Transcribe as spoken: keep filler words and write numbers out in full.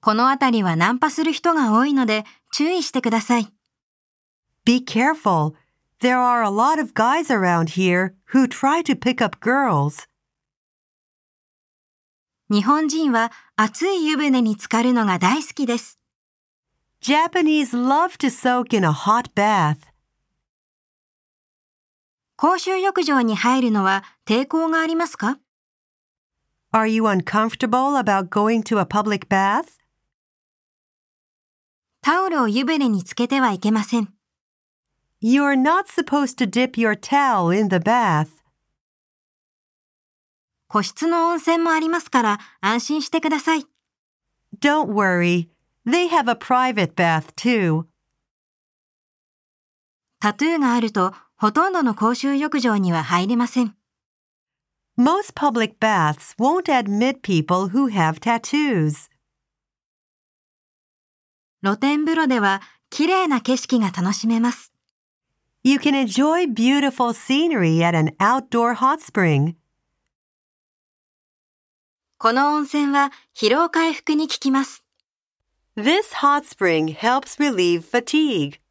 この辺りはナンパする人が多いので注意してください。 Be careful. There are a lot of guys around here who try to pick up girls. 日本人は熱い湯船に浸かるのが大好きです。 Japanese love to soak in a hot bath. 公衆浴場に入るのは抵抗がありますか？ Are you uncomfortable about going to a public bath? タオルを湯船につけてはいけません。 You're not supposed to dip your towel in the bath. 個室の温泉もありますから安心してください。 Don't worry. They have a private bath too. タトゥーがあるとほとんどの公衆浴場には入れません。 Most public baths won't admit people who have tattoos. 露天風呂では綺麗な景色が楽しめます。 You can enjoy beautiful scenery at an outdoor hot spring. この温泉は疲労回復に効きます。 This hot spring helps relieve fatigue.